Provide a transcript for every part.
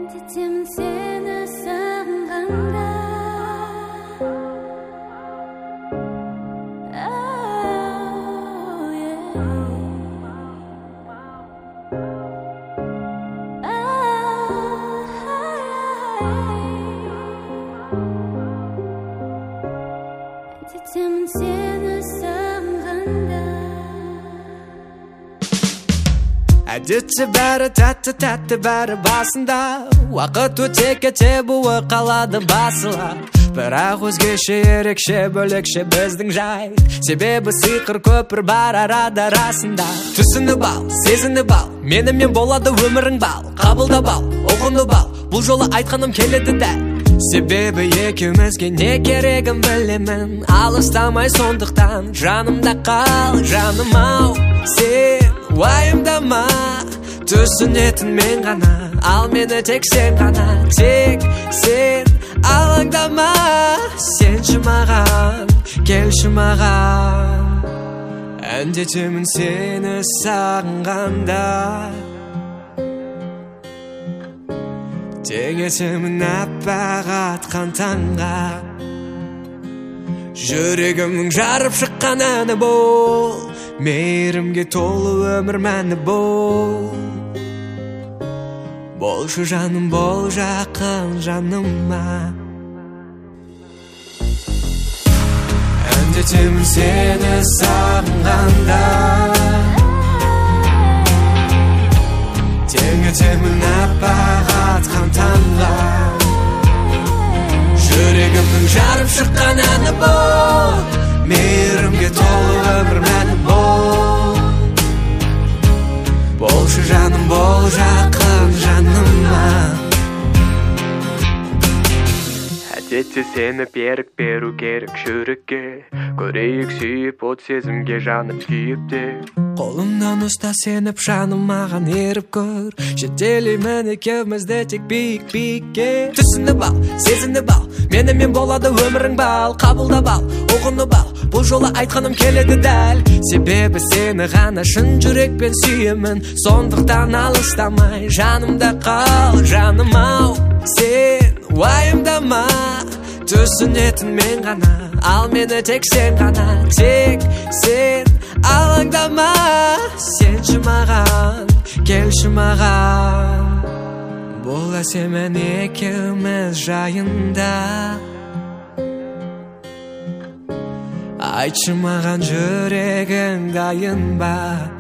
Әндетемін сені сағынғанда. Әндетемін сені сағынғанда. Әдетте бәрі тәтті бәрі басында, уақыт өте кете буы қалады басылап. Бірақ өзгеше ерекше бөлекше біздің жай, себебі сиқыр көпір бар арада расында. Түсініп ал, сезініп ал, менімен болады өмірің бал. Қабылдап ал, ұғынып ал, бұл жолы айтқаным келеді дәл. Себебі екеумізге не керегін білемін, алыстамай сондықтан жанымда қал, жаным ау. Сен уайымдама, түсінетін мен ғана, ал мені тек сен ғана. Тек сен алаңдама, сенші маған, келші маған. Әндетемін сені сағынғанда, теңесемін аппақ атқан таңға. Жүрегімнің жарып шыққан әні бол, мейірімге толы өмір мәні бол. Болшы жаным, бол жақын жаныма. Әндетемін сені сағынғанда, теңетемін аппақ атқан таңға. Жүрегімнің жарып шыққан әні бол, мейірімге толы өмір мәні бол. Болшы жаным, бол жақын жаныма. Әдетте сені берік беру керек жүрекке, көрейік сүйіп от сезімге жаным күйіп те. Қолымнан ұста сеніп жаным маған еріп көр, жетелеймін екеумізді тек биік-биікке. Түсініп ал, сезініп ал, менімен болады өмірің бал. Қабылдап ал, ұғынып ал, бұл жолы айтқаным келеді дәл. Себебі сені ғана шын жүрекпен сүйемін, сондықтан алыстамай жанымда қал, жаным ау. Сен уайымдама, түсінетін мен ғана, ал мені тек сен ғана. Тек сен алаңдама, сенші маған, келші маған. Бұл әсемен екеуміз жайында, айтшы маған жүрегің дайын ба.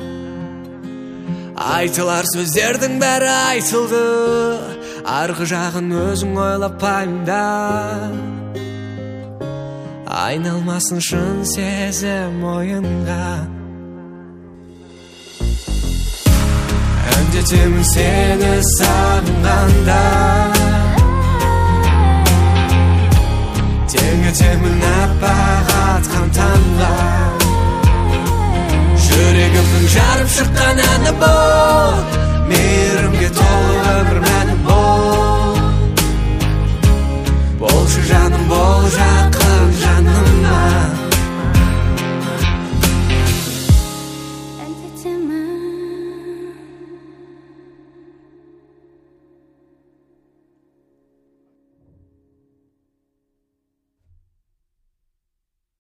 Айтылар сөздердің бәрі айтылды, арғы жағын өзің ойлап пайымда. Айналмасын шын сезім ойынға. Әндетемін сені сағынғанда, теңетемін аппақ атқан таңға. Жүрегімнің жарып шыққан әні бол,